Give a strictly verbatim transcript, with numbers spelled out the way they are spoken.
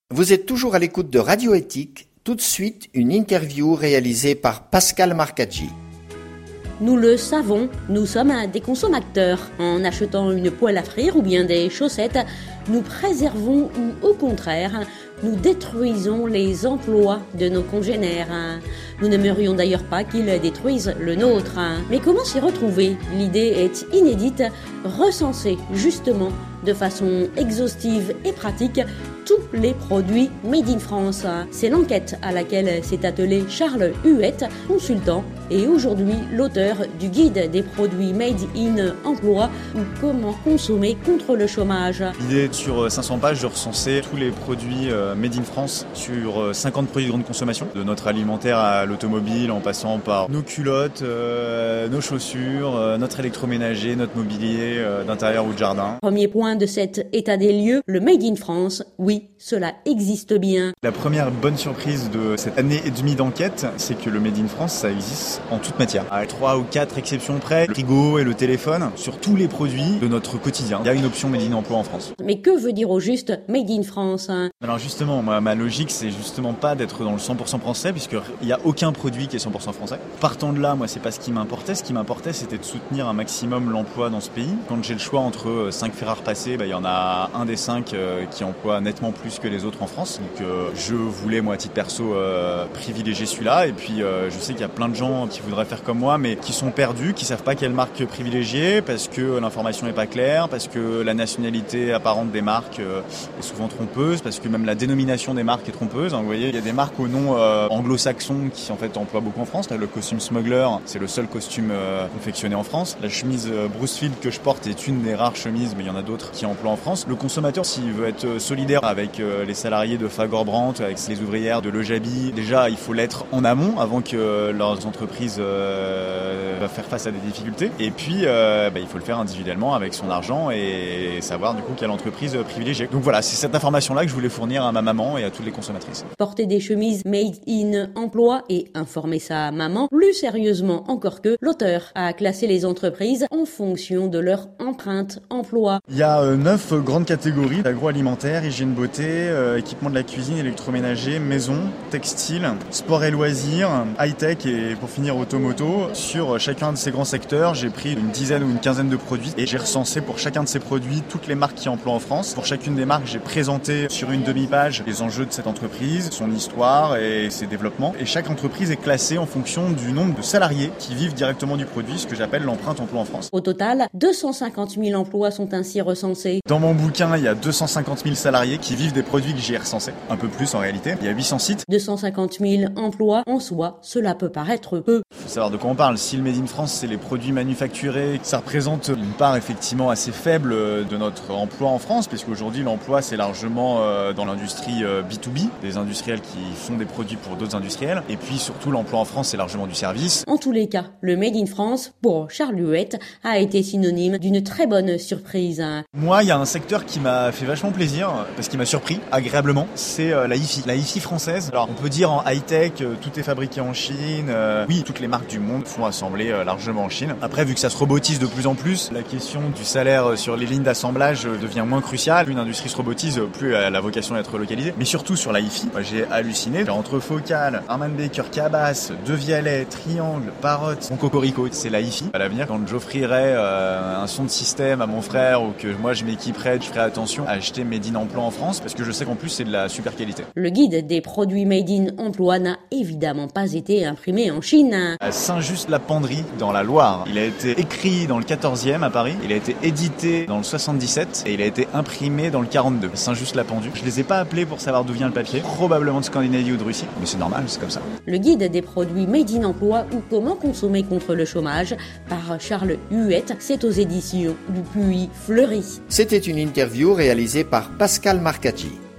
Vous êtes toujours à l'écoute de Radio Éthique. Tout de suite, une interview réalisée par Pascal Marcaggi. Nous le savons, nous sommes des consommateurs. En achetant une poêle à frire ou bien des chaussettes, nous préservons ou au contraire, nous détruisons les emplois de nos congénères. Nous n'aimerions d'ailleurs pas qu'ils détruisent le nôtre. Mais comment s'y retrouver ? L'idée est inédite, recenser justement de façon exhaustive et pratique tous les produits Made in France. C'est l'enquête à laquelle s'est attelé Charles Huette, consultant et aujourd'hui l'auteur du guide des produits Made in Emploi ou comment consommer contre le chômage. L'idée est sur cinq cents pages de recenser tous les produits Made in France sur cinquante produits de grande consommation, de notre alimentaire à l'automobile en passant par nos culottes, euh, nos chaussures, euh, notre électroménager, notre mobilier euh, d'intérieur ou de jardin. Premier point de cet état des lieux, le Made in France, oui, cela existe bien. La première bonne surprise de cette année et demie d'enquête, c'est que le Made in France, ça existe en toute matière. À trois ou quatre exceptions près, le frigo et le téléphone, sur tous les produits de notre quotidien, il y a une option Made in Emploi en France. Mais que veut dire au juste Made in France ? Alors justement, moi, ma logique, c'est justement pas d'être dans le cent pour cent français, puisqu'il n'y a aucun produit qui est cent pour cent français. Partant de là, moi, c'est pas ce qui m'importait. Ce qui m'importait, c'était de soutenir un maximum l'emploi dans ce pays. Quand j'ai le choix entre cinq fers à repasser, bah, il y en a un des cinq euh, qui emploie nettement plus que les autres en France. Donc euh, je voulais, moi, à titre perso, euh, privilégier celui-là. Et puis, euh, je sais qu'il y a plein de gens qui voudraient faire comme moi, mais qui sont perdus, qui savent pas quelle marque privilégier, parce que l'information est pas claire, parce que la nationalité apparente des marques euh, est souvent trompeuse, parce que même la dénomination des marques est trompeuse. Hein, vous voyez, il y a des marques au nom euh, anglo-saxon qui en fait emploient beaucoup en France. Là, le costume Smuggler, c'est le seul costume euh, confectionné en France. La chemise euh, Brucefield que je porte est une des rares chemises, mais il y en a d'autres qui emploient en France. Le consommateur, s'il veut être solidaire avec euh, les salariés de Fagor Brandt, avec les ouvrières de Lejabi, déjà il faut l'être en amont avant que euh, leurs entreprises euh, va faire face à des difficultés. Et puis euh, bah, il faut le faire individuellement avec son argent et savoir du coup quelle entreprise privilégier. Donc voilà, c'est cette information-là que je voulais fournir à ma maman et à toutes les consommatrices. Porter des chemises Made in Emploi et informer sa maman, plus sérieusement encore que l'auteur a classé les entreprises en fonction de leur empreinte emploi. Il y a euh, neuf grandes catégories: agroalimentaire, hygiène beauté, euh, équipement de la cuisine, électroménager, maison, textile, sport et loisirs, high-tech et pour finir automoto. Sur chacun de ces grands secteurs, j'ai pris une dizaine ou une quinzaine de produits et j'ai recensé pour chacun de ces produits toutes les marques qui emploient en France. Pour chacune des marques, j'ai présenté sur une demi-page les enjeux de cette entreprise, son histoire et ses développements. Et chaque entreprise est classée en fonction du nombre de salariés qui vivent directement du produit, ce que j'appelle l'empreinte emploi en France. Au total, deux cent cinquante mille emplois sont ainsi recensés. Dans mon bouquin, il y a deux cent cinquante mille salariés qui vivent des produits que j'ai recensés. Un peu plus en réalité. Il y a huit cents sites. deux cent cinquante mille emplois en soi, cela peut paraître peu. Il faut savoir de quoi on parle. Si le Made in France, c'est les produits manufacturés, ça représente une part effectivement assez faible de notre emploi en France, puisqu'aujourd'hui l'emploi c'est largement dans l'industrie B deux B, des industriels qui font des produits pour d'autres industriels. Et puis surtout l'emploi en France c'est largement du service. En tous les cas, le Made in France, pour Charles Huette, a été synonyme d'une très bonne surprise. Moi, il y a un secteur qui m'a fait vachement plaisir, parce qu'il m'a surpris agréablement, c'est la hi-fi. La hi-fi française. Alors on peut dire en high-tech, tout est fabriqué en Chine. Euh, oui, toutes les marques du monde sont assemblées euh, largement en Chine. Après, vu que ça se robotise de plus en plus, la question du salaire sur les lignes d'assemblage devient moins cruciale. Plus une industrie se robotise, plus elle a la vocation d'être localisée. Mais surtout sur la hi-fi, moi, j'ai halluciné. Entre Focal, Harman Baker, Cabas, De Vialet, Triangle, Parrot, mon cocorico, c'est la hi-fi. À l'avenir, quand j'offrirai euh, un son de système à mon frère ou que moi je m'équiperai, je ferai attention à acheter Made in Emploi en France parce que je sais qu'en plus c'est de la super qualité. Le guide des produits Made in Emploi n'a évidemment pas été imprimé en Chine. À Saint-Just-la-Penderie, dans la Loire. Il a été écrit dans le quatorzième à Paris, il a été édité dans le soixante-dix-sept et il a été imprimé dans le quarante-deux. Saint-Just-la-Pendue. Je les ai pas appelés pour savoir d'où vient le papier, probablement de Scandinavie ou de Russie, mais c'est normal, c'est comme ça. Le guide des produits Made in Emploi ou comment consommer contre le chômage par Charles Huette, c'est aux éditions du Puy Fleury. C'était une interview réalisée par Pascal Marcaggi.